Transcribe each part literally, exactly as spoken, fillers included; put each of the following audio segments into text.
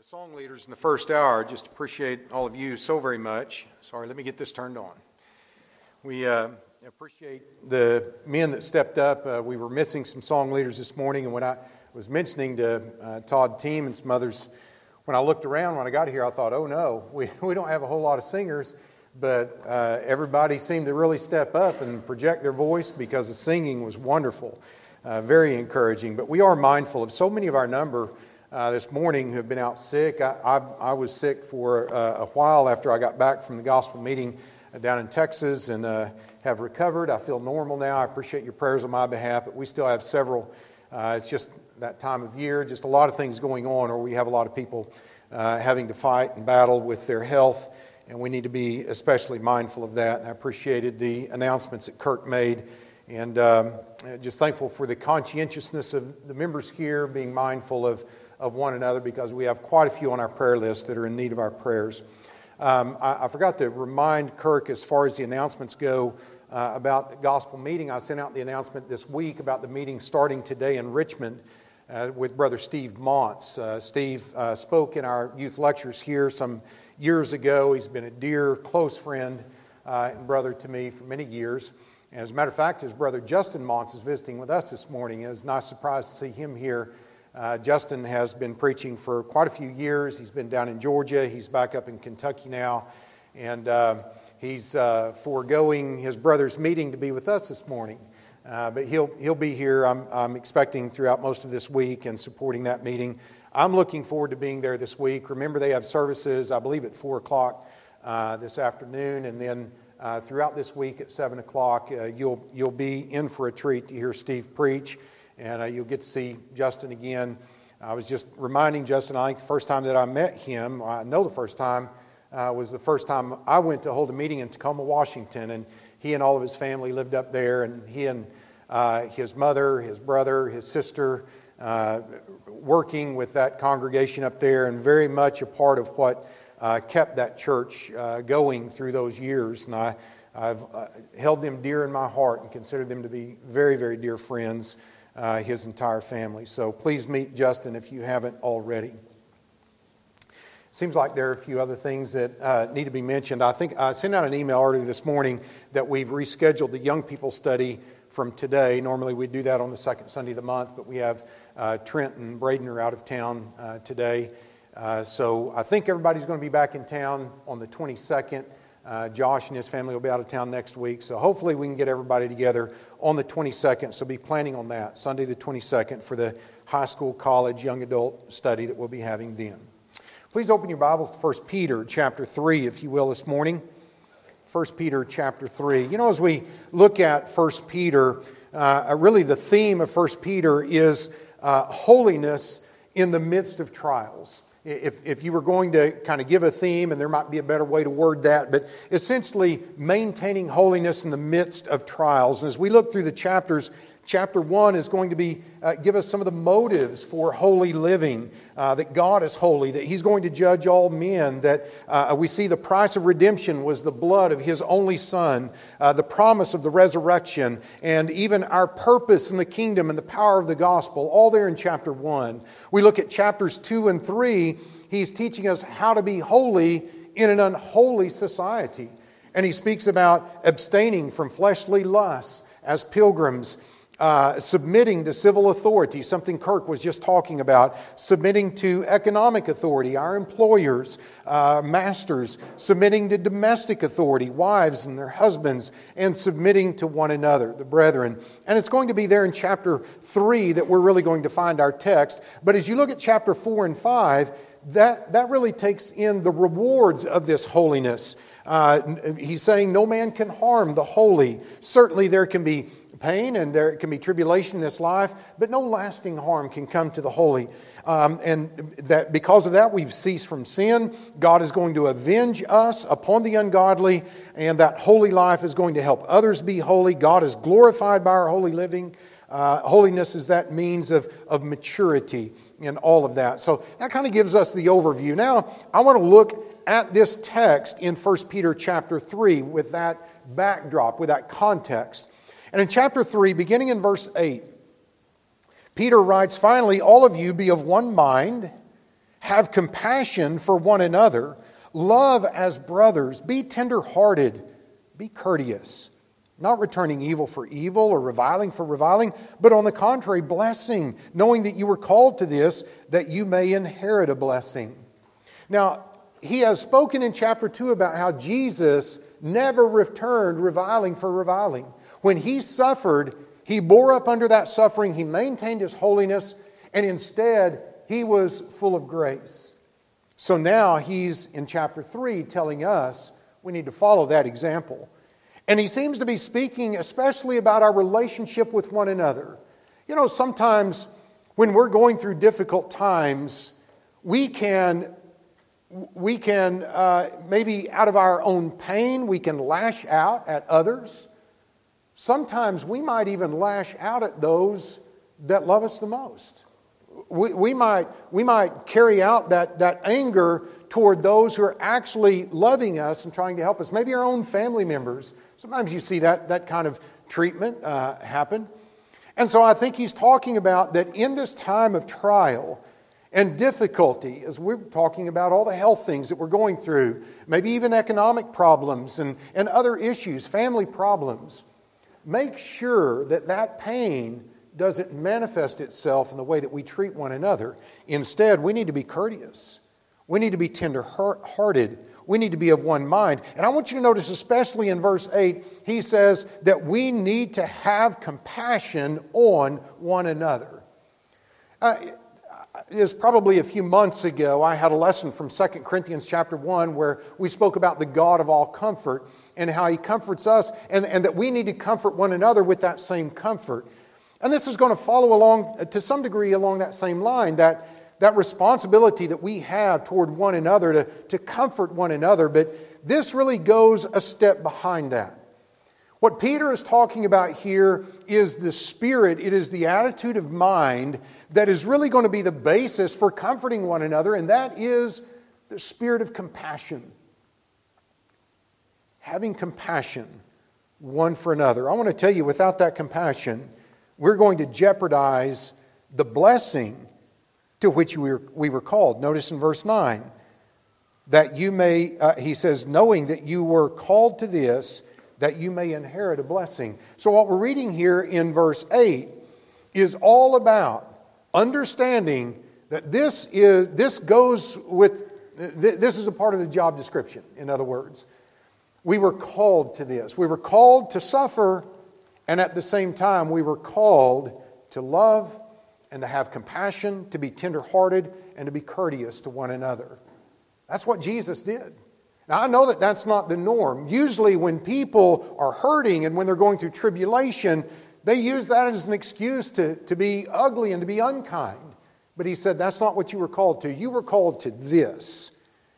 song leaders in the first hour. Just appreciate all of you so very much. Sorry, let me get this turned on. We uh, appreciate the men that stepped up. Uh, we were missing some song leaders this morning, and when I was mentioning to uh, Todd Team and some others, when I looked around when I got here, I thought, oh no, we, we don't have a whole lot of singers, but uh, everybody seemed to really step up and project their voice because the singing was wonderful, uh, very encouraging. But we are mindful of so many of our number Uh, this morning who have been out sick. I, I, I was sick for uh, a while after I got back from the gospel meeting uh, down in Texas and uh, have recovered. I feel normal now. I appreciate your prayers on my behalf, but we still have several. Uh, it's just that time of year, just a lot of things going on, or we have a lot of people uh, having to fight and battle with their health, and we need to be especially mindful of that. And I appreciated the announcements that Kirk made, and um, just thankful for the conscientiousness of the members here, being mindful of of one another, because we have quite a few on our prayer list that are in need of our prayers. Um, I, I forgot to remind Kirk, as far as the announcements go, uh, about the gospel meeting. I sent out the announcement this week about the meeting starting today in Richmond uh, with Brother Steve Montz. Uh, Steve uh, spoke in our youth lectures here some years ago. He's been a dear, close friend uh, and brother to me for many years. And as a matter of fact, his brother Justin Montz is visiting with us this morning. It was a nice surprise to see him here. Uh, Justin has been preaching for quite a few years. He's been down in Georgia. He's back up in Kentucky now. And uh, he's uh, foregoing his brother's meeting to be with us this morning. Uh, but he'll he'll be here, I'm, I'm expecting, throughout most of this week and supporting that meeting. I'm looking forward to being there this week. Remember, they have services, I believe, at four o'clock uh, this afternoon. And then uh, throughout this week at seven o'clock, uh, you'll, you'll be in for a treat to hear Steve preach. And uh, you'll get to see Justin again. I was just reminding Justin, I think the first time that I met him, I know the first time, uh, was the first time I went to hold a meeting in Tacoma, Washington. And he and all of his family lived up there. And he and uh, his mother, his brother, his sister, uh, working with that congregation up there, and very much a part of what uh, kept that church uh, going through those years. And I, I've uh, held them dear in my heart and consider them to be very, very dear friends. Uh, his entire family. So please meet Justin if you haven't already. Seems like there are a few other things that uh, need to be mentioned. I think I sent out an email earlier this morning that we've rescheduled the young people study from today. Normally we do that on the second Sunday of the month, but we have uh, Trent and Braden are out of town uh, today. Uh, so I think everybody's going to be back in town on the twenty-second. Uh, Josh and his family will be out of town next week. So hopefully we can get everybody together on the twenty-second. So be planning on that, Sunday the twenty-second, for the high school, college, young adult study that we'll be having then. Please open your Bibles to First Peter chapter three, if you will, this morning. First Peter chapter three. You know, as we look at First Peter, uh, really the theme of First Peter is uh, holiness in the midst of trials. If, if you were going to kind of give a theme, and there might be a better way to word that, but essentially maintaining holiness in the midst of trials. And as we look through the chapters, chapter one is going to be uh, give us some of the motives for holy living, uh, that God is holy, that He's going to judge all men, that uh, we see the price of redemption was the blood of His only Son, uh, the promise of the resurrection, and even our purpose in the kingdom and the power of the gospel, all there in chapter one. We look at chapters two and three, He's teaching us how to be holy in an unholy society. And He speaks about abstaining from fleshly lusts as pilgrims, Uh, submitting to civil authority, something Kirk was just talking about, submitting to economic authority, our employers, uh, masters, submitting to domestic authority, wives and their husbands, and submitting to one another, the brethren. And it's going to be there in chapter three that we're really going to find our text. But as you look at chapter four and five, that, that really takes in the rewards of this holiness. Uh, he's saying no man can harm the holy. Certainly there can be pain and there can be tribulation in this life, but no lasting harm can come to the holy. Um, and that because of that, we've ceased from sin. God is going to avenge us upon the ungodly, and that holy life is going to help others be holy. God is glorified by our holy living. Uh, holiness is that means of, of maturity in all of that. So that kind of gives us the overview. Now, I want to look at this text in First Peter chapter three with that backdrop, with that context. And in chapter three, beginning in verse eight, Peter writes, "Finally, all of you be of one mind, Have compassion for one another. Love as brothers. Be tender-hearted. Be courteous. Not returning evil for evil or reviling for reviling, but on the contrary, blessing, knowing that you were called to this, that you may inherit a blessing. Now, he has spoken in chapter two about how Jesus never returned reviling for reviling. When he suffered, he bore up under that suffering, he maintained his holiness, and instead, he was full of grace. So now he's in chapter three telling us we need to follow that example. And he seems to be speaking especially about our relationship with one another. You know, sometimes when we're going through difficult times, we can, we can uh, maybe out of our own pain, we can lash out at others. Sometimes we might even lash out at those that love us the most. We, we might, we might carry out that, that anger toward those who are actually loving us and trying to help us. Maybe our own family members. Sometimes you see that, that kind of treatment uh, happen. And so I think he's talking about that in this time of trial and difficulty, as we're talking about all the health things that we're going through, maybe even economic problems and, and other issues, family problems, make sure that that pain doesn't manifest itself in the way that we treat one another. Instead, we need to be courteous. We need to be tender-hearted. We need to be of one mind. And I want you to notice, especially in verse eight, he says that we need to have compassion on one another. Uh, it was probably a few months ago, I had a lesson from Second Corinthians chapter one where we spoke about the God of all comfort and how he comforts us and, and that we need to comfort one another with that same comfort. And this is going to follow along, to some degree, along that same line, that, that responsibility that we have toward one another to, to comfort one another. But this really goes a step behind that. What Peter is talking about here is the spirit, it is the attitude of mind that is really going to be the basis for comforting one another, and that is the spirit of compassion. Having compassion one for another. I want to tell you, without that compassion, we're going to jeopardize the blessing to which we were, we were called. Notice in verse nine, that you may, uh, he says, knowing that you were called to this, that you may inherit a blessing. So what we're reading here in verse eight is all about understanding that this is this goes with, this is a part of the job description, in other words. We were called to this. We were called to suffer, and at the same time, we were called to love and to have compassion, to be tenderhearted, and to be courteous to one another. That's what Jesus did. Now, I know that that's not the norm. Usually when people are hurting and when they're going through tribulation, they use that as an excuse to, to be ugly and to be unkind. But he said, that's not what you were called to. You were called to this.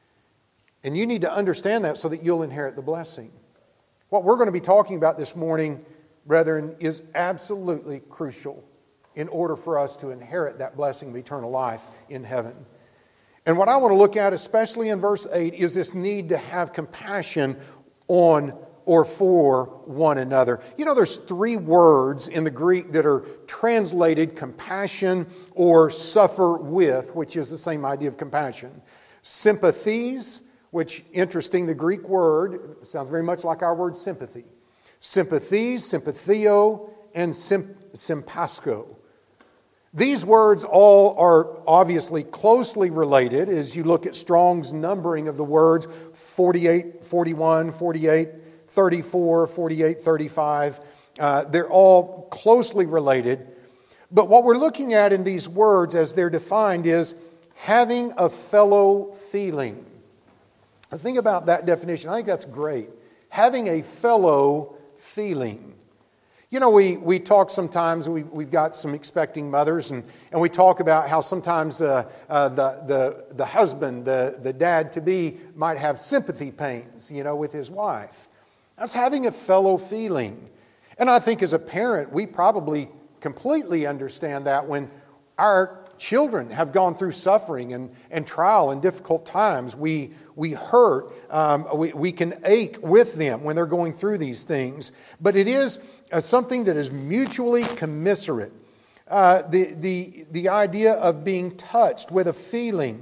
And you need to understand that so that you'll inherit the blessing. What we're going to be talking about this morning, brethren, is absolutely crucial in order for us to inherit that blessing of eternal life in heaven. And what I want to look at, especially in verse eight, is this need to have compassion on or for one another. You know, there's three words in the Greek that are translated compassion or suffer with, which is the same idea of compassion. Sympathies, which, interesting, the Greek word sounds very much like our word sympathy. Sympathies, sympathio, and symp- sympasko. These words all are obviously closely related as you look at Strong's numbering of the words, forty-eight, forty-one, forty-eight, thirty-four, forty-eight, thirty-five. Uh, they're all closely related. But what we're looking at in these words as they're defined is having a fellow feeling. Now think about that definition. I think that's great. Having a fellow feeling. You know, we, we talk sometimes, we, we've got some expecting mothers, and, and we talk about how sometimes uh, uh, the, the, the husband, the, the dad-to-be, might have sympathy pains, you know, with his wife. That's having a fellow feeling. And I think as a parent, we probably completely understand that when our children have gone through suffering and, and trial and difficult times. We, we hurt. Um, we, we can ache with them when they're going through these things. But it is uh, something that is mutually commiserate. Uh, the, the, the idea of being touched with a feeling,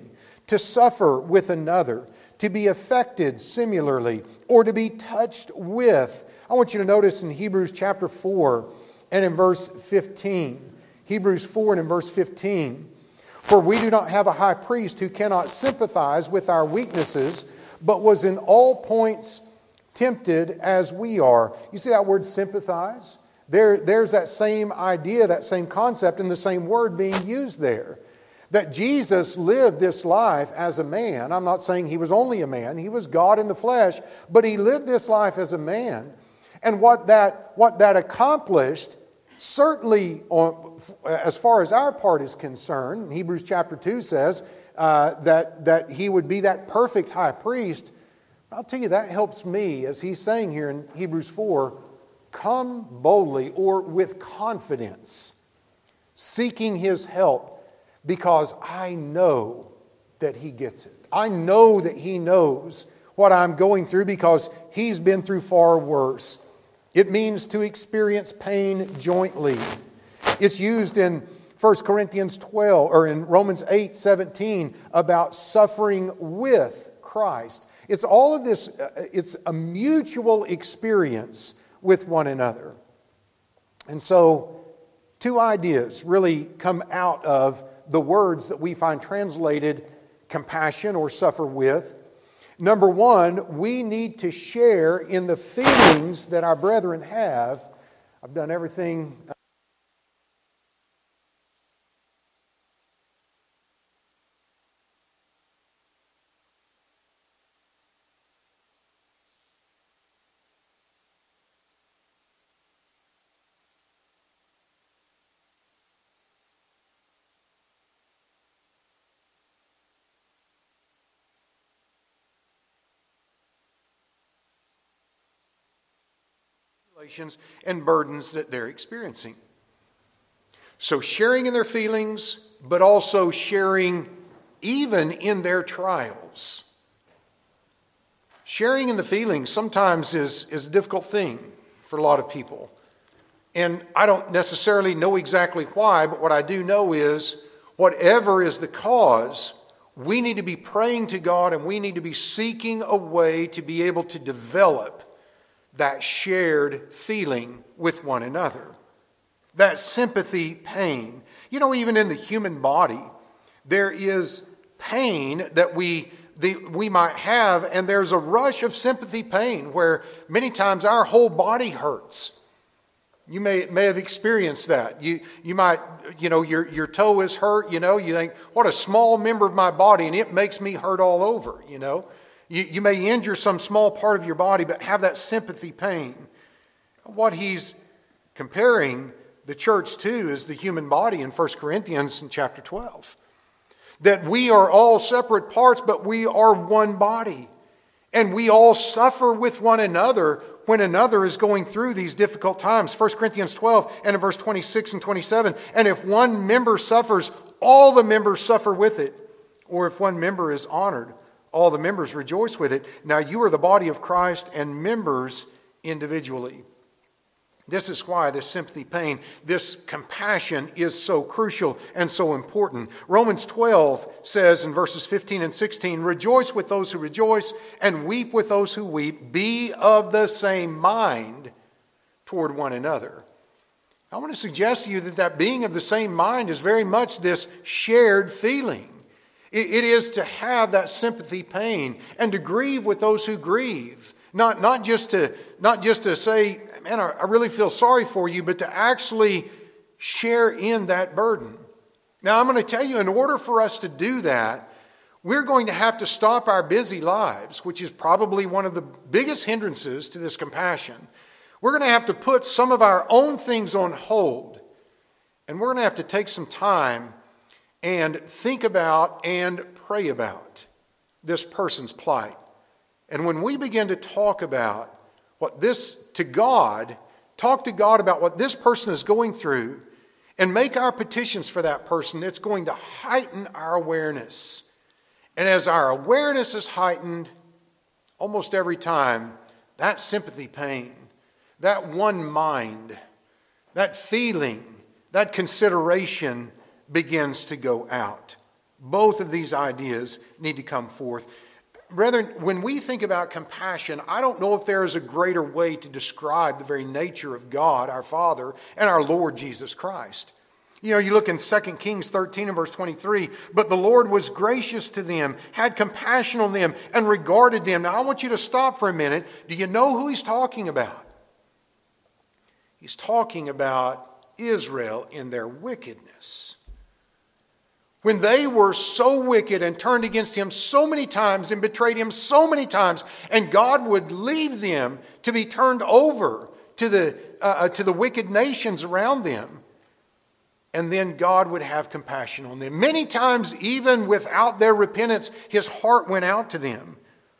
to suffer with another, to be affected similarly, or to be touched with. I want you to notice in Hebrews chapter four and in verse fifteen. Hebrews four and in verse fifteen. For we do not have a high priest who cannot sympathize with our weaknesses, but was in all points tempted as we are. You see that word sympathize? There, there's that same idea, that same concept, and the same word being used there. That Jesus lived this life as a man. I'm not saying he was only a man. He was God in the flesh, but he lived this life as a man. And what that, what that accomplished, certainly on, as far as our part is concerned, Hebrews chapter two says uh, that, that he would be that perfect high priest. I'll tell you, that helps me, as he's saying here in Hebrews four, come boldly or with confidence, seeking his help, because I know that he gets it. I know that he knows what I'm going through because he's been through far worse. It means to experience pain jointly. It's used in First Corinthians twelve or in Romans eight seventeen about suffering with Christ. It's all of this, it's a mutual experience with one another. And so, two ideas really come out of the words that we find translated compassion or suffer with. Number one, we need to share in the feelings that our brethren have. I've done everything. And burdens that they're experiencing. So sharing in their feelings, but also sharing even in their trials. Sharing in the feelings sometimes is, is a difficult thing for a lot of people. And I don't necessarily know exactly why, but what I do know is whatever is the cause, we need to be praying to God and we need to be seeking a way to be able to develop that shared feeling with one another. That sympathy pain. You know, even in the human body, there is pain that we, the, we might have, and there's a rush of sympathy pain where many times our whole body hurts. You may, may have experienced that. You, you might, you know, your, your toe is hurt, you know, you think, what a small member of my body, and it makes me hurt all over, you know. You, you may injure some small part of your body, but have that sympathy pain. What he's comparing the church to is the human body in First Corinthians in chapter twelve. That we are all separate parts, but we are one body. And we all suffer with one another when another is going through these difficult times. First Corinthians twelve and in verse twenty-six and twenty-seven. And if one member suffers, all the members suffer with it. Or if one member is honored, all the members rejoice with it. Now you are the body of Christ and members individually. This is why this sympathy pain, this compassion is so crucial and so important. Romans twelve says in verses fifteen and sixteen, rejoice with those who rejoice and weep with those who weep. Be of the same mind toward one another. I want to suggest to you that that being of the same mind is very much this shared feeling. It is to have that sympathy pain and to grieve with those who grieve. Not, not, just, to, not just to say, man, I really feel sorry for you, but to actually share in that burden. Now, I'm going to tell you, in order for us to do that, we're going to have to stop our busy lives, which is probably one of the biggest hindrances to this compassion. We're going to have to put some of our own things on hold, and we're going to have to take some time and think about and pray about this person's plight. And when we begin to talk about what this to God, talk to God about what this person is going through and make our petitions for that person, it's going to heighten our awareness. And as our awareness is heightened, almost every time, that sympathy pain, that one mind, that feeling, that consideration begins to go out. Both of these ideas need to come forth. Brethren, when we think about compassion, I don't know if there is a greater way to describe the very nature of God, our Father, and our Lord Jesus Christ. You know, you look in Second Kings thirteen and verse twenty-three, but the Lord was gracious to them, had compassion on them, and regarded them. Now, I want you to stop for a minute. Do you know who he's talking about? He's talking about Israel in their wickedness. When they were so wicked and turned against him so many times and betrayed him so many times, and God would leave them to be turned over to the, uh, to the wicked nations around them. And then God would have compassion on them. Many times, even without their repentance, his heart went out to them.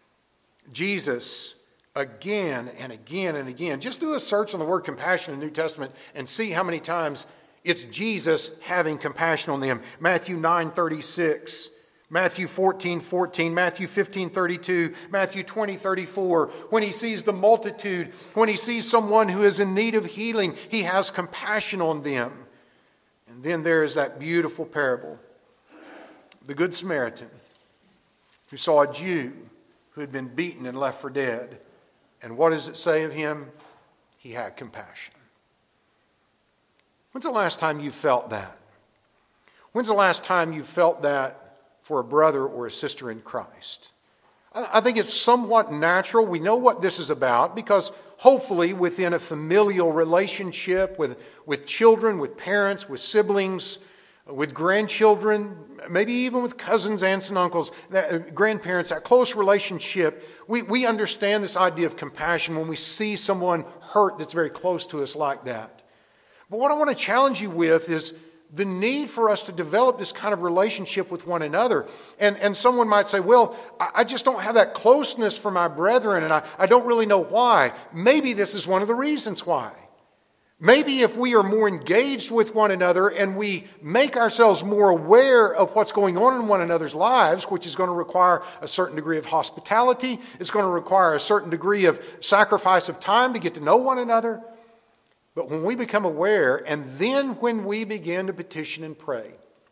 Jesus, again and again and again, just do a search on the word compassion in the New Testament and see how many times it's Jesus having compassion on them. Matthew nine thirty-six, Matthew fourteen fourteen, Matthew fifteen thirty-two, Matthew twenty thirty-four. When he sees the multitude, when he sees someone who is in need of healing, he has compassion on them. And then there is that beautiful parable, the Good Samaritan, who saw a Jew who had been beaten and left for dead. And what does it say of him? He had compassion. When's the last time you felt that? When's the last time you felt that for a brother or a sister in Christ? I think it's somewhat natural. We know what this is about because hopefully within a familial relationship with, with children, with parents, with siblings, with grandchildren, maybe even with cousins, aunts, and uncles, that, grandparents, that close relationship, we, we understand this idea of compassion when we see someone hurt that's very close to us like that. But what I want to challenge you with is the need for us to develop this kind of relationship with one another. And, and someone might say, well, I, I just don't have that closeness for my brethren, and I, I don't really know why. Maybe this is one of the reasons why. Maybe if we are more engaged with one another and we make ourselves more aware of what's going on in one another's lives, which is going to require a certain degree of hospitality, it's going to require a certain degree of sacrifice of time to get to know one another. But when we become aware, and then when we begin to petition and pray,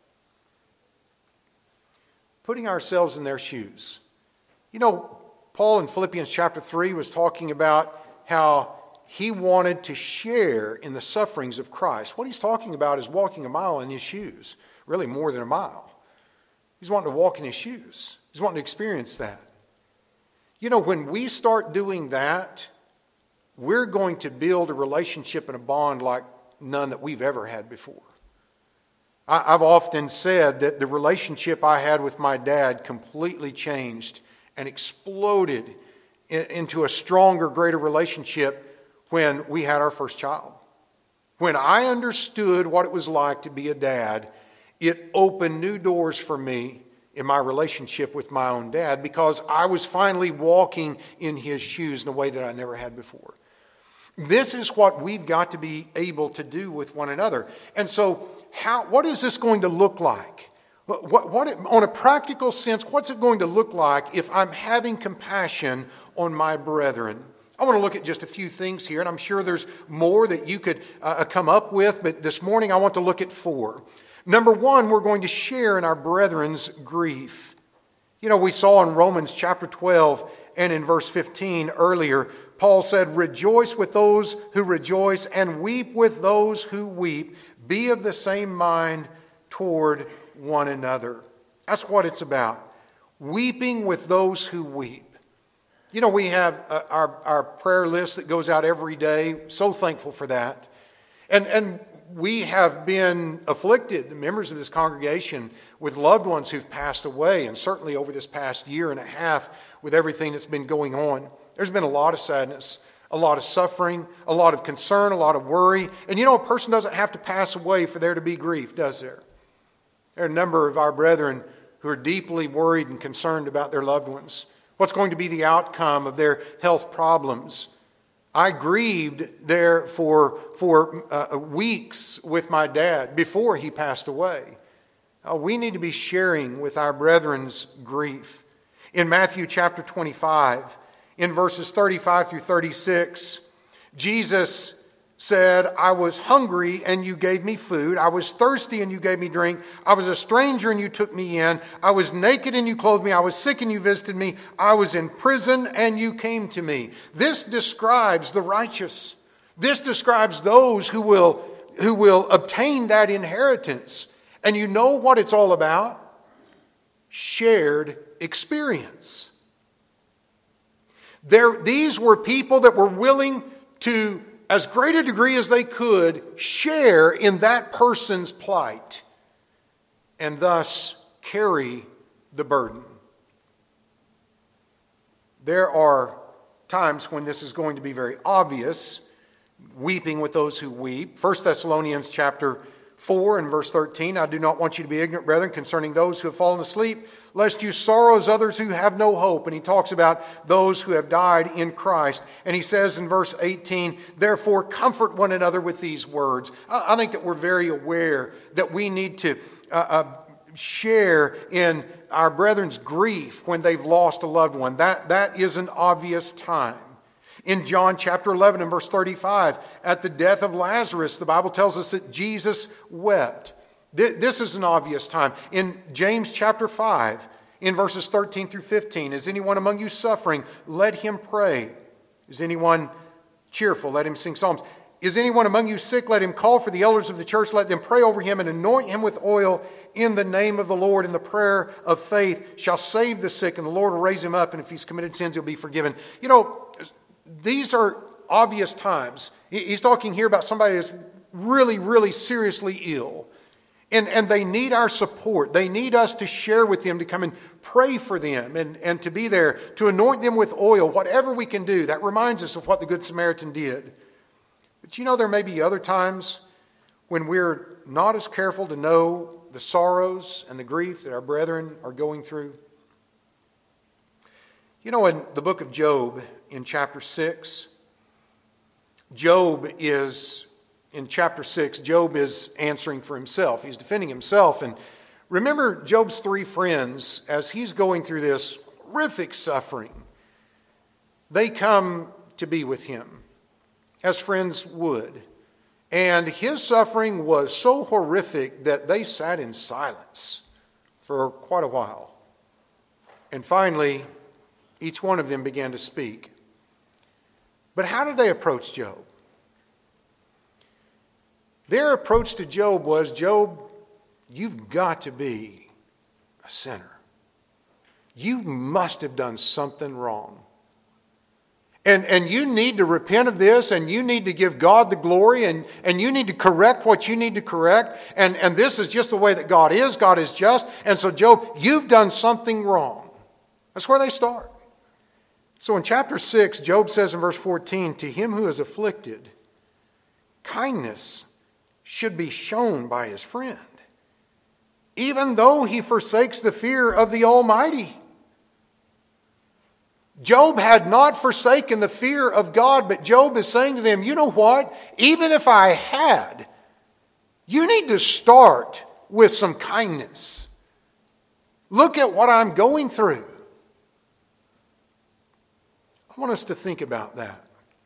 putting ourselves in their shoes. You know, Paul in Philippians chapter three was talking about how he wanted to share in the sufferings of Christ. What he's talking about is walking a mile in his shoes, really more than a mile. He's wanting to walk in his shoes. He's wanting to experience that. You know, when we start doing that, we're going to build a relationship and a bond like none that we've ever had before. I've often said that the relationship I had with my dad completely changed and exploded into a stronger, greater relationship when we had our first child. When I understood what it was like to be a dad, it opened new doors for me in my relationship with my own dad because I was finally walking in his shoes in a way that I never had before. This is what we've got to be able to do with one another. And so, how? What is this going to look like? What, what, what, on a practical sense, what's it going to look like if I'm having compassion on my brethren? I want to look at just a few things here, and I'm sure there's more that you could uh, come up with, but this morning I want to look at four. Number one, we're going to share in our brethren's grief. You know, we saw in Romans chapter twelve and in verse fifteen earlier, Paul said, rejoice with those who rejoice and weep with those who weep. Be of the same mind toward one another. That's what it's about. Weeping with those who weep. You know, we have uh, our, our prayer list that goes out every day. So thankful for that. And, and we have been afflicted, the members of this congregation, with loved ones who've passed away, and certainly over this past year and a half with everything that's been going on. There's been a lot of sadness, a lot of suffering, a lot of concern, a lot of worry. And you know, a person doesn't have to pass away for there to be grief, does there? There are a number of our brethren who are deeply worried and concerned about their loved ones. What's going to be the outcome of their health problems? I grieved there for, for uh, weeks with my dad before he passed away. Uh, we need to be sharing with our brethren's grief. In Matthew chapter twenty-five, in verses thirty-five through thirty-six, Jesus said, I was hungry and you gave me food. I was thirsty and you gave me drink. I was a stranger and you took me in. I was naked and you clothed me. I was sick and you visited me. I was in prison and you came to me. This describes the righteous. This describes those who will, who will obtain that inheritance. And you know what it's all about? Shared experience. There, these were people that were willing to, as great a degree as they could, share in that person's plight and thus carry the burden. There are times when this is going to be very obvious, weeping with those who weep. First Thessalonians chapter four and verse thirteen, I do not want you to be ignorant, brethren, concerning those who have fallen asleep, lest you sorrow as others who have no hope. And he talks about those who have died in Christ. And he says in verse eighteen, therefore comfort one another with these words. I think that we're very aware that we need to uh, uh, share in our brethren's grief when they've lost a loved one. That, that is an obvious time. In John chapter eleven and verse thirty-five, at the death of Lazarus, the Bible tells us that Jesus wept. This is an obvious time. In James chapter five, in verses thirteen through fifteen, is anyone among you suffering? Let him pray. Is anyone cheerful? Let him sing psalms. Is anyone among you sick? Let him call for the elders of the church. Let them pray over him and anoint him with oil in the name of the Lord. And the prayer of faith shall save the sick, and the Lord will raise him up. And if he's committed sins, he'll be forgiven. You know, these are obvious times. He's talking here about somebody that's really, really seriously ill. And, and they need our support. They need us to share with them, to come and pray for them and, and to be there, to anoint them with oil, whatever we can do. That reminds us of what the Good Samaritan did. But you know, there may be other times when we're not as careful to know the sorrows and the grief that our brethren are going through. You know, in the book of Job, in chapter six, Job is, in chapter six, Job is answering for himself. He's defending himself. And remember Job's three friends, as he's going through this horrific suffering, they come to be with him, as friends would. And his suffering was so horrific that they sat in silence for quite a while. And finally, each one of them began to speak. But how did they approach Job? Their approach to Job was, Job, you've got to be a sinner. You must have done something wrong. And, and you need to repent of this, and you need to give God the glory, and, and you need to correct what you need to correct. And, and this is just the way that God is. God is just. And so, Job, you've done something wrong. That's where they start. So in chapter six, Job says in verse fourteen, to him who is afflicted, kindness should be shown by his friend, even though he forsakes the fear of the Almighty. Job had not forsaken the fear of God, but Job is saying to them, you know what? Even if I had, you need to start with some kindness. Look at what I'm going through. I want us to think about that,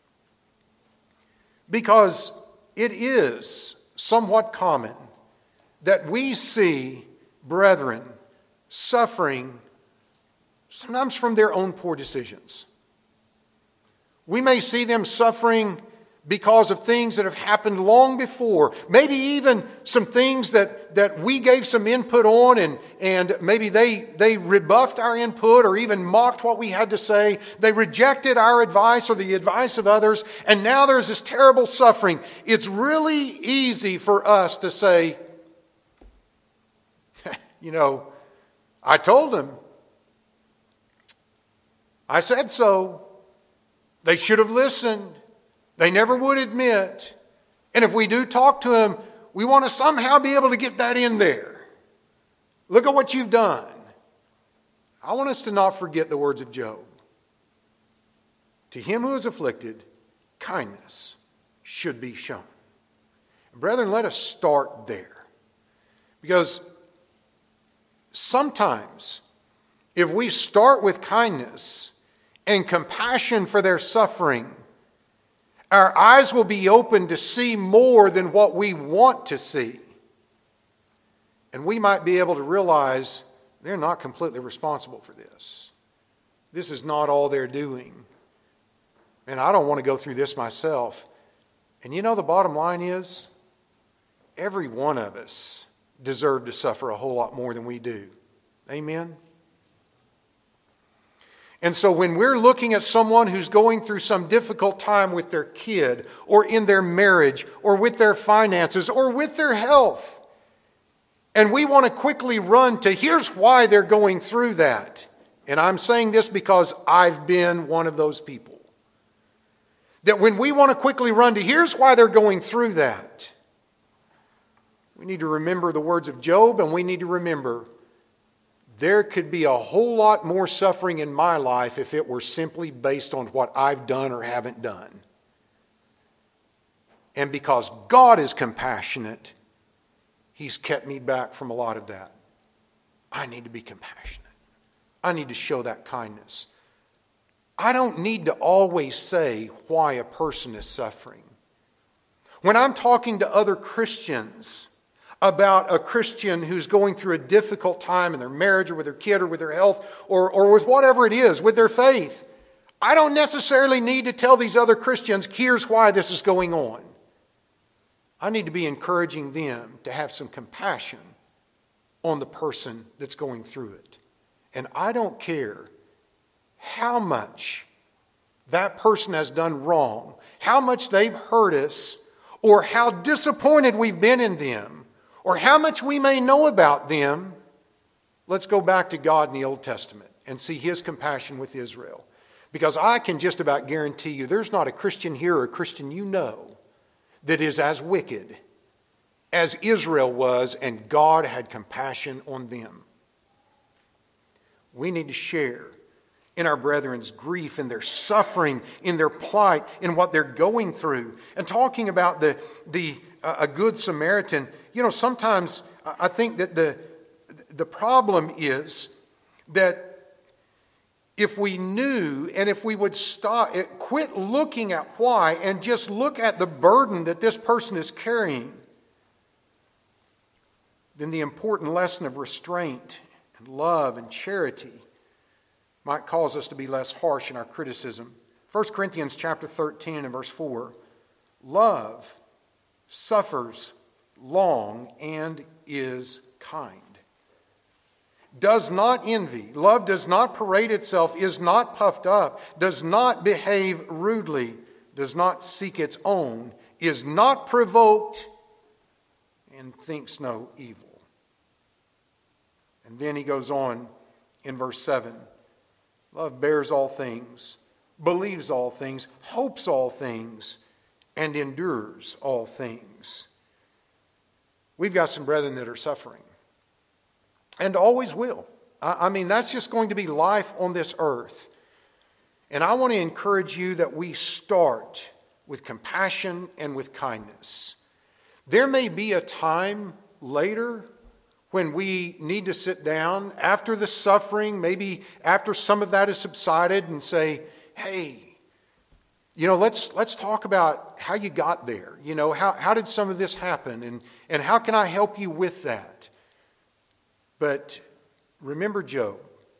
because it is somewhat common that we see brethren suffering sometimes from their own poor decisions. We may see them suffering because of things that have happened long before. Maybe even some things that, that we gave some input on, and, and maybe they, they rebuffed our input or even mocked what we had to say. They rejected our advice or the advice of others, and now there's this terrible suffering. It's really easy for us to say, you know, I told them. I said so. They should have listened. They never would admit. And if we do talk to them, we want to somehow be able to get that in there. Look at what you've done. I want us to not forget the words of Job. To him who is afflicted, kindness should be shown. Brethren, let us start there. Because sometimes, if we start with kindness and compassion for their suffering, Our eyes will be open to see more than what we want to see. And we might be able to realize they're not completely responsible for this. This is not all they're doing. And I don't want to go through this myself. And you know, the bottom line is, every one of us deserve to suffer a whole lot more than we do. Amen? And so when we're looking at someone who's going through some difficult time with their kid, or in their marriage, or with their finances, or with their health, and we want to quickly run to, here's why they're going through that. And I'm saying this because I've been one of those people. That when we want to quickly run to, here's why they're going through that, we need to remember the words of Job, and we need to remember there could be a whole lot more suffering in my life if it were simply based on what I've done or haven't done. And because God is compassionate, He's kept me back from a lot of that. I need to be compassionate. I need to show that kindness. I don't need to always say why a person is suffering. When I'm talking to other Christians about a Christian who's going through a difficult time in their marriage or with their kid or with their health or, or with whatever it is, with their faith, I don't necessarily need to tell these other Christians, here's why this is going on. I need to be encouraging them to have some compassion on the person that's going through it. And I don't care how much that person has done wrong, how much they've hurt us, or how disappointed we've been in them, or how much we may know about them. Let's go back to God in the Old Testament and see His compassion with Israel. Because I can just about guarantee you there's not a Christian here or a Christian you know that is as wicked as Israel was, and God had compassion on them. We need to share in our brethren's grief, in their suffering, in their plight, in what they're going through. And talking about the, the uh, a good Samaritan, you know, sometimes I think that the, the problem is that if we knew and if we would stop, quit looking at why and just look at the burden that this person is carrying, then the important lesson of restraint and love and charity might cause us to be less harsh in our criticism. First Corinthians chapter thirteen and verse four, love suffers long and is kind. Does not envy. Love does not parade itself, is not puffed up, does not behave rudely, does not seek its own, is not provoked, and thinks no evil. And then he goes on in verse seven. Love bears all things, believes all things, hopes all things, and endures all things. We've got some brethren that are suffering, and always will. I mean, that's just going to be life on this earth. And I want to encourage you that we start with compassion and with kindness. There may be a time later when we need to sit down after the suffering, maybe after some of that has subsided, and say, hey, you know, let's let's talk about how you got there. You know, how, how did some of this happen? And, and how can I help you with that? But remember Job.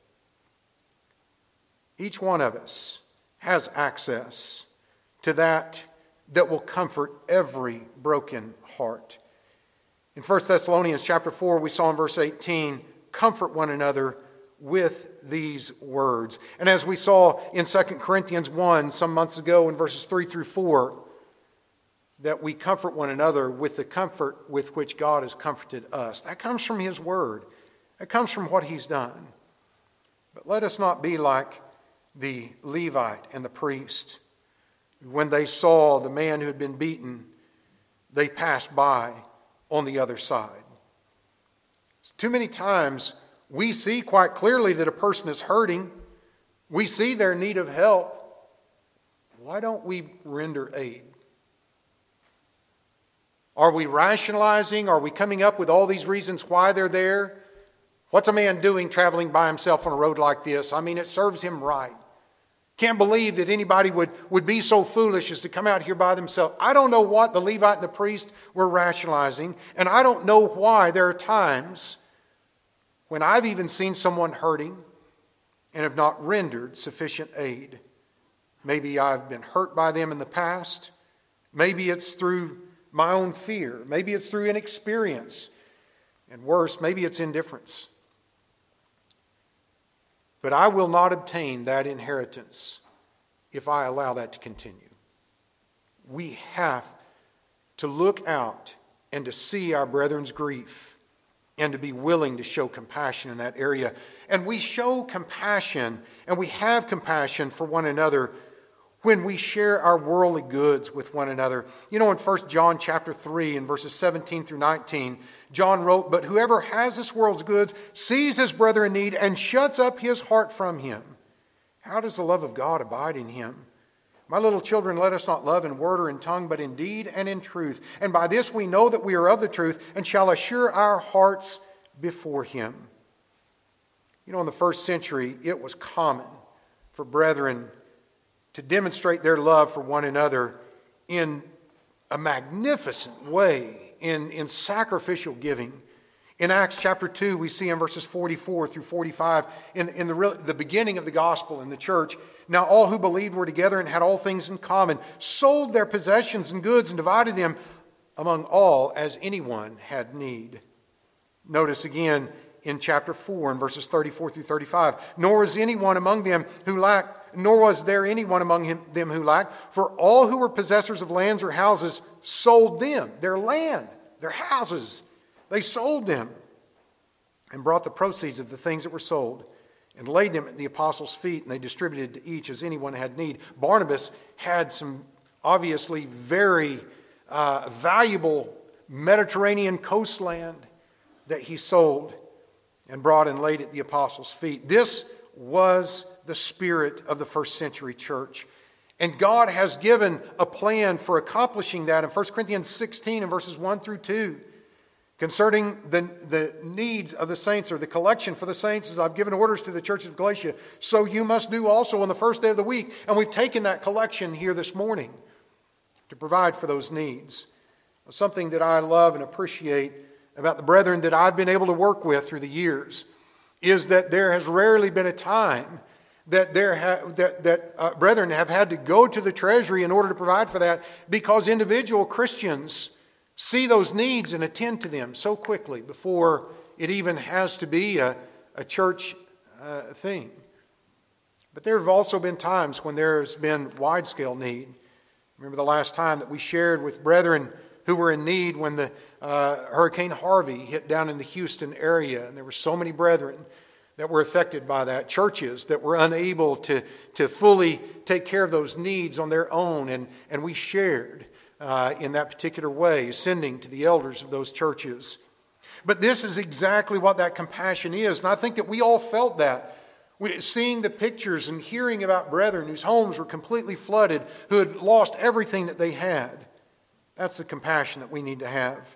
Each one of us has access to that that will comfort every broken heart. In First Thessalonians chapter four, we saw in verse eighteen, comfort one another with these words. And as we saw in Second Corinthians one some months ago in verses three through four, that we comfort one another with the comfort with which God has comforted us. That comes from His Word. That comes from what He's done. But let us not be like the Levite and the priest. When they saw the man who had been beaten, they passed by on the other side. Too many times we see quite clearly that a person is hurting. We see their need of help. Why don't we render aid? Are we rationalizing? Are we coming up with all these reasons why they're there? What's a man doing traveling by himself on a road like this? I mean, it serves him right Can't believe that anybody would, would be so foolish as to come out here by themselves. I don't know what the Levite and the priest were rationalizing, and I don't know why there are times when I've even seen someone hurting and have not rendered sufficient aid. Maybe I've been hurt by them in the past. Maybe it's through my own fear. Maybe it's through inexperience. And worse, maybe it's indifference. But I will not obtain that inheritance if I allow that to continue. We have to look out and to see our brethren's grief and to be willing to show compassion in that area. And we show compassion and we have compassion for one another when we share our worldly goods with one another. You know, in First John chapter three and verses seventeen through nineteen, John wrote, "But whoever has this world's goods sees his brother in need and shuts up his heart from him. How does the love of God abide in him? My little children, let us not love in word or in tongue, but in deed and in truth. And by this we know that we are of the truth and shall assure our hearts before him." You know, in the first century, it was common for brethren to demonstrate their love for one another in a magnificent way, in, in sacrificial giving. In Acts chapter two, we see in verses forty-four through forty-five, in, in the, real, the beginning of the gospel in the church, "Now all who believed were together and had all things in common, sold their possessions and goods and divided them among all as anyone had need." Notice again in chapter four and verses thirty-four through thirty-five, "Nor was anyone among them who lacked, nor was there anyone among him, them who lacked, for all who were possessors of lands or houses sold them," their land, their houses, they sold them, "and brought the proceeds of the things that were sold, and laid them at the apostles' feet, and they distributed to each as anyone had need." Barnabas had some obviously very uh, valuable Mediterranean coastland that he sold and brought and laid at the apostles' feet. This was the spirit of the first century church. And God has given a plan for accomplishing that in First Corinthians sixteen and verses one through two. Concerning the, the needs of the saints, or the collection for the saints, as I've given orders to the church of Galatia, so you must do also on the first day of the week. And we've taken that collection here this morning to provide for those needs. Something that I love and appreciate about the brethren that I've been able to work with through the years is that there has rarely been a time that there ha- that, that uh, brethren have had to go to the treasury in order to provide for that, because individual Christians see those needs and attend to them so quickly before it even has to be a, a church uh, thing. But there have also been times when there's been wide-scale need. Remember the last time that we shared with brethren who were in need when the uh, Hurricane Harvey hit down in the Houston area, and there were so many brethren that were affected by that, churches that were unable to, to fully take care of those needs on their own, and, and we shared Uh, in that particular way, sending to the elders of those churches. But this is exactly what that compassion is, and I think that we all felt that. We, seeing the pictures and hearing about brethren whose homes were completely flooded, who had lost everything that they had. That's the compassion that we need to have.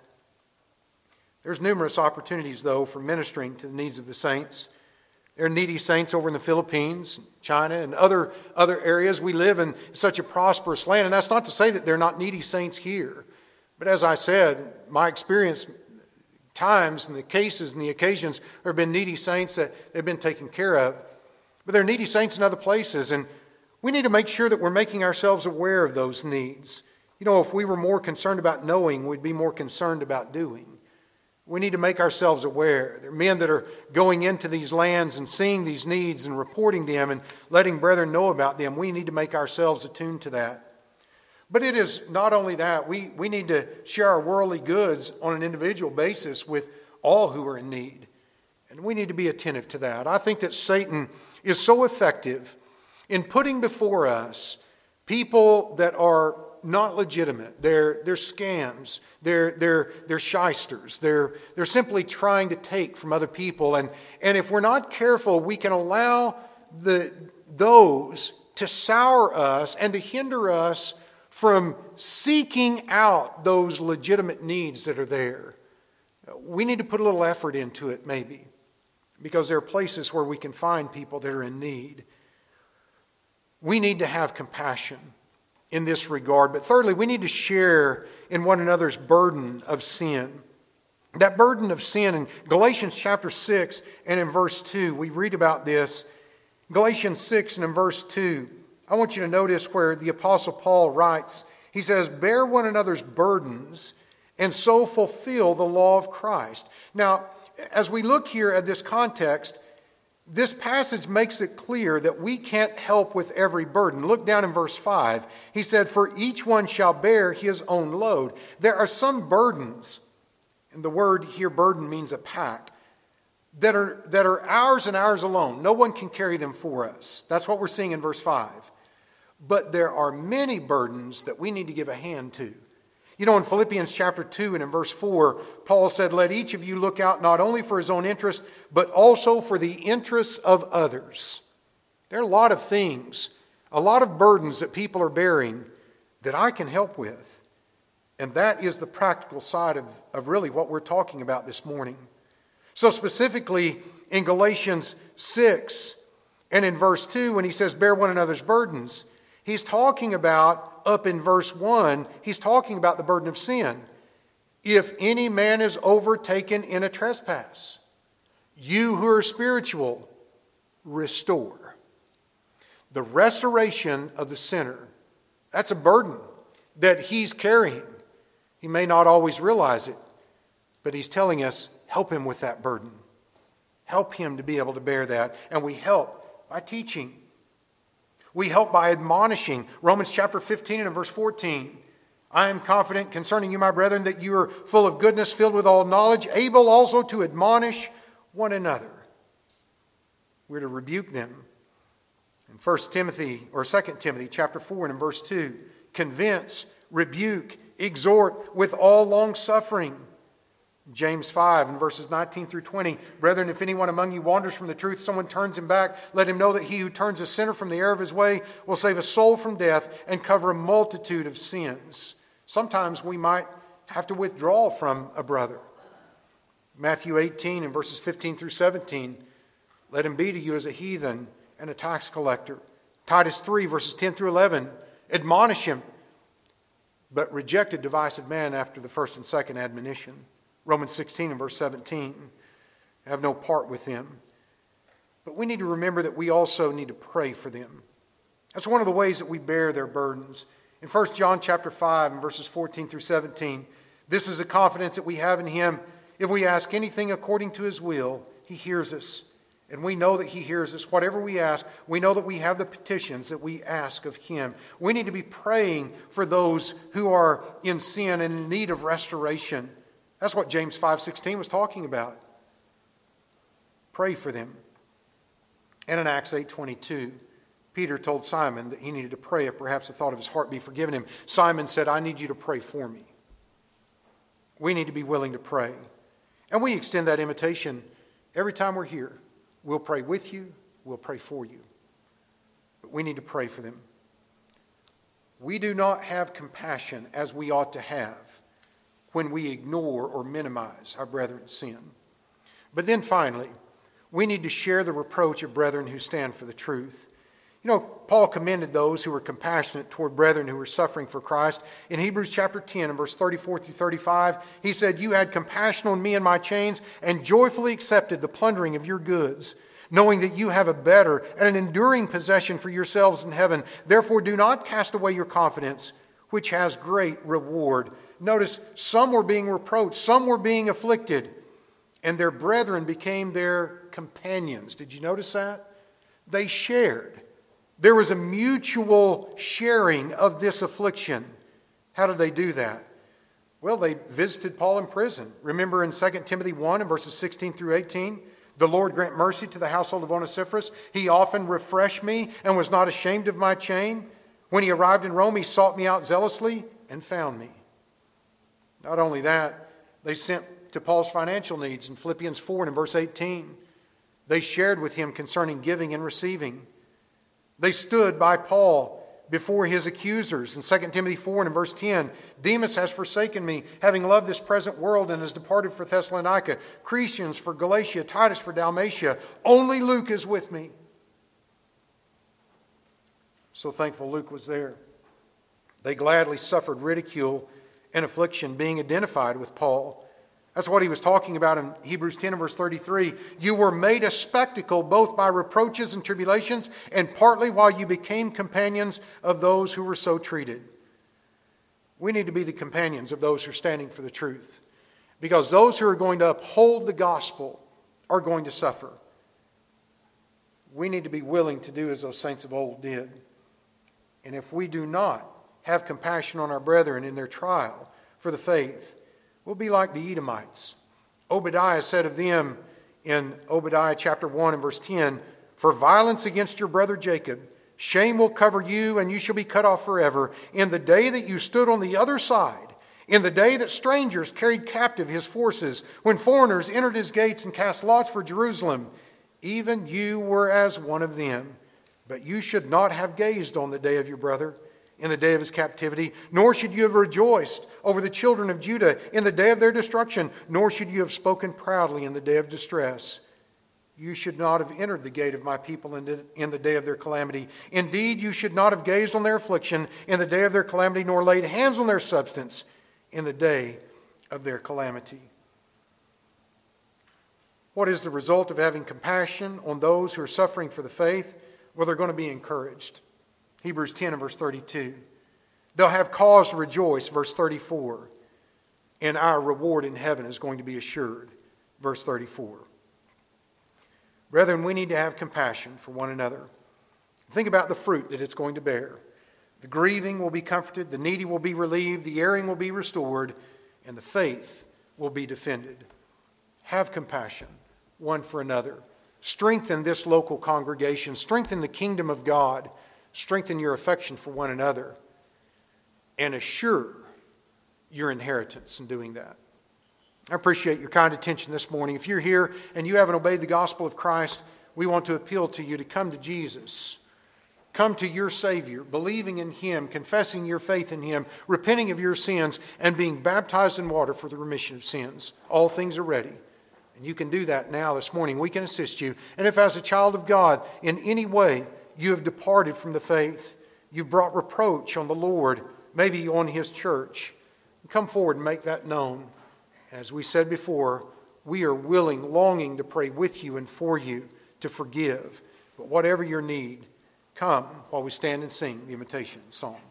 There's numerous opportunities, though, for ministering to the needs of the saints. There are needy saints over in the Philippines, China, and other, other areas. We live in such a prosperous land, and that's not to say that there are not needy saints here. But as I said, my experience, times and the cases and the occasions, there have been needy saints that they've been taken care of. But there are needy saints in other places, and we need to make sure that we're making ourselves aware of those needs. You know, if we were more concerned about knowing, we'd be more concerned about doing. We need to make ourselves aware. There are men that are going into these lands and seeing these needs and reporting them and letting brethren know about them. We need to make ourselves attuned to that. But it is not only that. We, we need to share our worldly goods on an individual basis with all who are in need. And we need to be attentive to that. I think that Satan is so effective in putting before us people that are not legitimate. They're, they're scams. They're, they're, they're shysters. They're, they're simply trying to take from other people. And, and if we're not careful, we can allow the, those to sour us and to hinder us from seeking out those legitimate needs that are there. We need to put a little effort into it, maybe, because there are places where we can find people that are in need. we need to have compassion in this regard. But thirdly, we need to share in one another's burden of sin. That burden of sin in Galatians chapter six and in verse two, we read about this. Galatians six and in verse two, I want you to notice where the Apostle Paul writes, he says, bear one another's burdens and so fulfill the law of Christ. Now, as we look here at this context, this passage makes it clear that we can't help with every burden. Look down in verse five. He said, for each one shall bear his own load. There are some burdens, and the word here, burden, means a pack, that are, that are ours and ours alone. No one can carry them for us. That's what we're seeing in verse five. But there are many burdens that we need to give a hand to. You know, in Philippians chapter two and in verse four, Paul said, let each of you look out not only for his own interest, but also for the interests of others. There are a lot of things, a lot of burdens that people are bearing that I can help with. And that is the practical side of, of really what we're talking about this morning. So specifically in Galatians six and in verse two, when he says, bear one another's burdens, he's talking about, up in verse one, he's talking about the burden of sin. If any man is overtaken in a trespass, you who are spiritual, restore. The restoration of the sinner, that's a burden that he's carrying. He may not always realize it, but he's telling us, help him with that burden. Help him to be able to bear that. And we help by teaching. We help by admonishing. Romans chapter fifteen and verse fourteen. I am confident concerning you, my brethren, that you are full of goodness, filled with all knowledge, able also to admonish one another. We're to rebuke them. In First Timothy or Second Timothy chapter four and in verse two, convince, rebuke, exhort with all long suffering. James five and verses nineteen through twenty. Brethren, if anyone among you wanders from the truth, someone turns him back, let him know that he who turns a sinner from the error of his way will save a soul from death and cover a multitude of sins. Sometimes we might have to withdraw from a brother. Matthew eighteen and verses fifteen through seventeen. Let him be to you as a heathen and a tax collector. Titus three verses ten through eleven. Admonish him, but reject a divisive man after the first and second admonition. Romans sixteen and verse seventeen, have no part with them. But we need to remember that we also need to pray for them. That's one of the ways that we bear their burdens. In First John chapter five and verses fourteen through seventeen, this is a confidence that we have in him. If we ask anything according to his will, he hears us. And we know that he hears us. Whatever we ask, we know that we have the petitions that we ask of him. We need to be praying for those who are in sin and in need of restoration. That's what James five sixteen was talking about. Pray for them. And in Acts eight twenty-two, Peter told Simon that he needed to pray if perhaps the thought of his heart be forgiven him. Simon said, I need you to pray for me. We need to be willing to pray. And we extend that invitation every time we're here. We'll pray with you. We'll pray for you. But we need to pray for them. We do not have compassion as we ought to have when we ignore or minimize our brethren's sin. But then finally, we need to share the reproach of brethren who stand for the truth. You know, Paul commended those who were compassionate toward brethren who were suffering for Christ. In Hebrews chapter ten and verse thirty-four through thirty-five, he said, you had compassion on me and my chains and joyfully accepted the plundering of your goods, knowing that you have a better and an enduring possession for yourselves in heaven. Therefore do not cast away your confidence, which has great reward. Notice, some were being reproached, some were being afflicted, and their brethren became their companions. Did you notice that? They shared. There was a mutual sharing of this affliction. How did they do that? Well, they visited Paul in prison. Remember in Second Timothy one and verses sixteen through eighteen, the Lord grant mercy to the household of Onesiphorus. He often refreshed me and was not ashamed of my chain. When he arrived in Rome, he sought me out zealously and found me. Not only that, they sent to Paul's financial needs in Philippians four and in verse eighteen. They shared with him concerning giving and receiving. They stood by Paul before his accusers in Second Timothy four and in verse ten. Demas has forsaken me, having loved this present world, and has departed for Thessalonica. Crescens for Galatia, Titus for Dalmatia. Only Luke is with me. So thankful Luke was there. They gladly suffered ridicule and affliction, being identified with Paul. That's what he was talking about in Hebrews ten and verse thirty-three. You were made a spectacle both by reproaches and tribulations, and partly while you became companions of those who were so treated. We need to be the companions of those who are standing for the truth, because those who are going to uphold the gospel are going to suffer. We need to be willing to do as those saints of old did. And if we do not have compassion on our brethren in their trial for the faith, we'll be like the Edomites. Obadiah said of them in Obadiah chapter one and verse ten, for violence against your brother Jacob, shame will cover you, and you shall be cut off forever. In the day that you stood on the other side, in the day that strangers carried captive his forces, when foreigners entered his gates and cast lots for Jerusalem, even you were as one of them. But you should not have gazed on the day of your brother, in the day of his captivity, nor should you have rejoiced over the children of Judah in the day of their destruction, nor should you have spoken proudly in the day of distress. You should not have entered the gate of my people in the, in the day of their calamity. Indeed, you should not have gazed on their affliction in the day of their calamity, nor laid hands on their substance in the day of their calamity. What is the result of having compassion on those who are suffering for the faith? Well, they're going to be encouraged. Hebrews ten and verse thirty-two. They'll have cause to rejoice, verse thirty-four. And our reward in heaven is going to be assured, verse thirty-four. Brethren, we need to have compassion for one another. Think about the fruit that it's going to bear. The grieving will be comforted, the needy will be relieved, the erring will be restored, and the faith will be defended. Have compassion one for another. Strengthen this local congregation. Strengthen the kingdom of God. Strengthen your affection for one another, and assure your inheritance in doing that. I appreciate your kind attention this morning. If you're here and you haven't obeyed the gospel of Christ, we want to appeal to you to come to Jesus. Come to your Savior, believing in Him, confessing your faith in Him, repenting of your sins, and being baptized in water for the remission of sins. All things are ready. And you can do that now this morning. We can assist you. And if as a child of God, in any way, you have departed from the faith, you've brought reproach on the Lord, maybe on His church, come forward and make that known. As we said before, we are willing, longing to pray with you and for you to forgive. But whatever your need, come while we stand and sing the invitation song.